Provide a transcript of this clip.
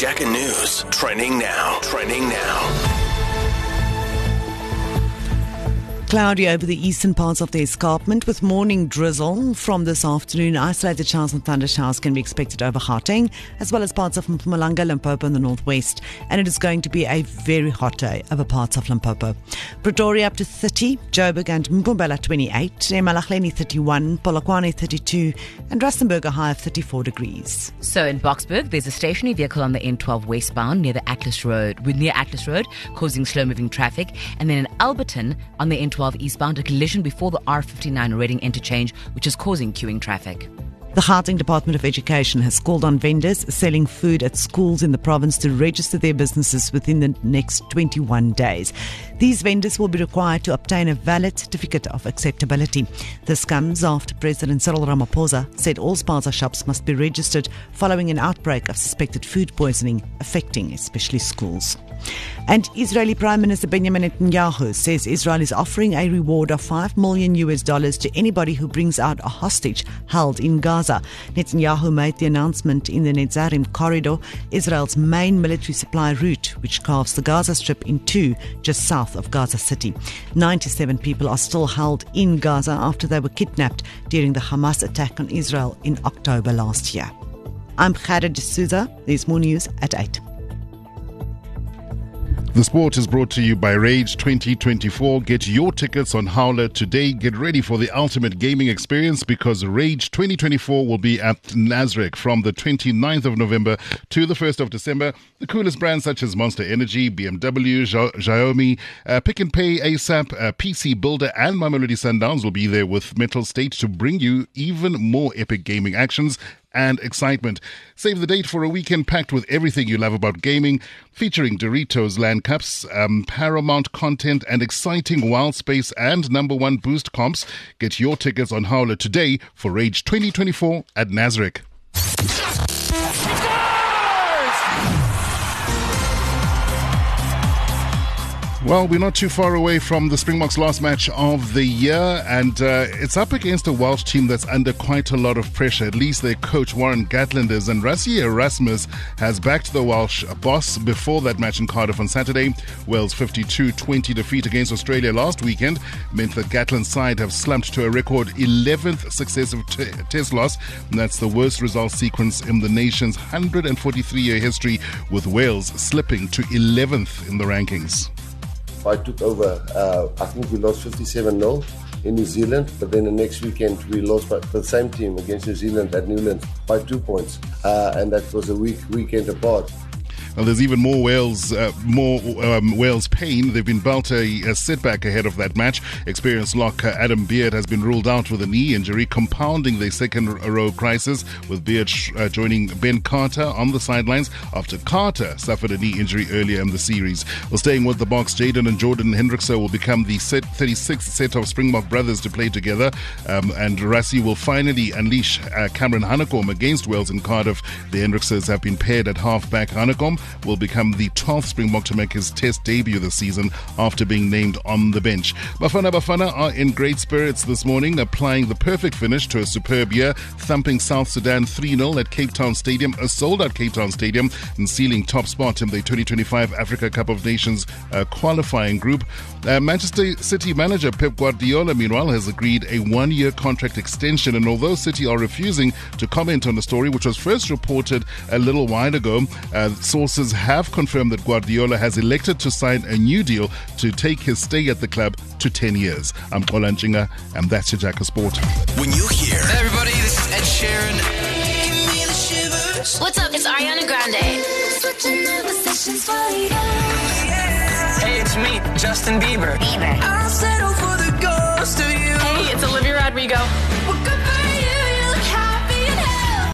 Jacka News. Trending now. Cloudy over the eastern parts of the escarpment with morning drizzle. From this afternoon, isolated showers and thunder showers can be expected over Gauteng, as well as parts of Mpumalanga, Limpopo and the northwest. And it is going to be a very hot day over parts of Limpopo. Pretoria up to 30, Joburg and Mpumalanga 28, eMalahleni 31, Polokwane 32 and Rustenburg a high of 34 degrees. So in Boksburg, there's a stationary vehicle on the N12 westbound near Atlas Road, causing slow-moving traffic. And then in Alberton, on the N12 eastbound, a collision before the R59 Reading interchange, which is causing queuing traffic. The Gauteng Department of Education has called on vendors selling food at schools in the province to register their businesses within the next 21 days. These vendors will be required to obtain a valid certificate of acceptability. This comes after President Cyril Ramaphosa said all spaza shops must be registered following an outbreak of suspected food poisoning affecting especially schools. And Israeli Prime Minister Benjamin Netanyahu says Israel is offering a reward of $5 million to anybody who brings out a hostage held in Gaza. Netanyahu made the announcement in the Netzarim corridor, Israel's main military supply route, which carves the Gaza Strip in two just south of Gaza City. 97 people are still held in Gaza after they were kidnapped during the Hamas attack on Israel in October last year. I'm Khaled D'Souza. There's more news at 8. The sport is brought to you by Rage 2024. Get your tickets on Howler today. Get ready for the ultimate gaming experience because Rage 2024 will be at Nasrec from the 29th of November to the 1st of December. The coolest brands such as Monster Energy, BMW, Xiaomi, Pick n Pay, ASAP, PC Builder and Mamelodi Sundowns will be there with Metal State to bring you even more epic gaming actions and excitement. Save the date for a weekend packed with everything you love about gaming, featuring Doritos Land Cups, Paramount content and exciting Wild Space and #1 Boost comps. Get your tickets on Howler today for Rage 2024 at Nasrec. Well, we're not too far away from the Springboks' last match of the year, and it's up against a Welsh team that's under quite a lot of pressure. At least their coach, Warren Gatland, is, and Rassie Erasmus has backed the Welsh boss before that match in Cardiff on Saturday. Wales' 52-20 defeat against Australia last weekend meant that Gatland's side have slumped to a record 11th successive test loss, and that's the worst result sequence in the nation's 143-year history, with Wales slipping to 11th in the rankings. I took over, I think we lost 57-0 in New Zealand, but then the next weekend we lost by the same team against New Zealand at Newlands by 2 points, and that was a weekend apart. Well, there's even more Wales pain. They've been dealt a setback ahead of that match. Experienced lock Adam Beard has been ruled out with a knee injury, compounding their second-row crisis, with Beard joining Ben Carter on the sidelines after Carter suffered a knee injury earlier in the series. Well, staying with the Boks, Jaden and Jordan Hendrickse will become the 36th set of Springbok brothers to play together, and Rassie will finally unleash Cameron Hanekom against Wales in Cardiff. The Hendrickses have been paired at half-back. Hanekom will become the 12th Springbok to make his test debut this season after being named on the bench. Bafana are in great spirits this morning, applying the perfect finish to a superb year, thumping South Sudan 3-0 at Cape Town Stadium, a sold-out Cape Town Stadium, and sealing top spot in the 2025 Africa Cup of Nations qualifying group. Manchester City manager Pep Guardiola, meanwhile, has agreed a one-year contract extension, and although City are refusing to comment on the story, which was first reported a little while ago, sources have confirmed that Guardiola has elected to sign a new deal to take his stay at the club to 10 years. I'm Kola Nchinga, and that's your Jacka Sport. When you hear... Hey everybody, this is Ed Sheeran. What's up? It's Ariana Grande. Hey, it's me, Justin Bieber. I'll settle